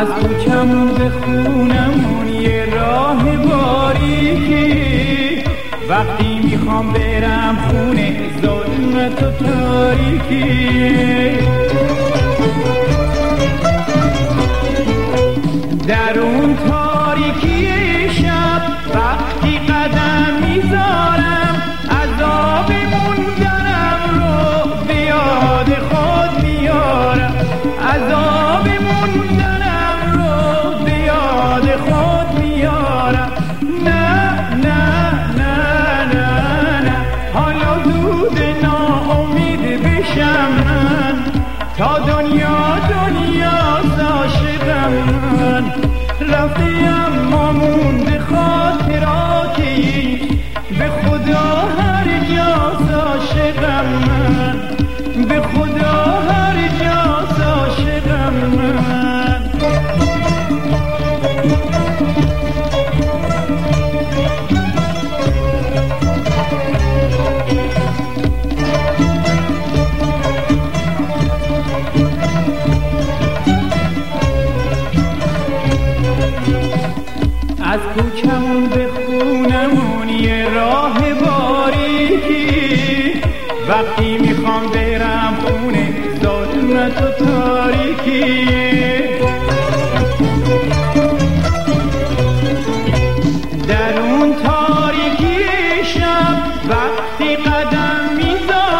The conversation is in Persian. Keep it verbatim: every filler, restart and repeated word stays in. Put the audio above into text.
از کوچمون به خونمون یه راه باریکی، وقتی میخوام برم خونه ظلمت و تاریکی، در اون تاریکی شب وقتی قدم میذارم عذاب موندنم رو به یاد خود میارم، عذاب موندنم رو به یاد خود میارم. نه نه نه نه نه حالا زود ناامید بشم من، تا دنیا دنیا عاشقم من، رفته اما مونده خاطراتی، به خدا هر جاست عاشقم من، به خدا هر جاست عاشقم من. از کوچمون به خونمون یه راه باریکی، وقتی میخوام برم خونه ظلمت و تاریکی، در اون تاریکی شب وقتی قدم میذارم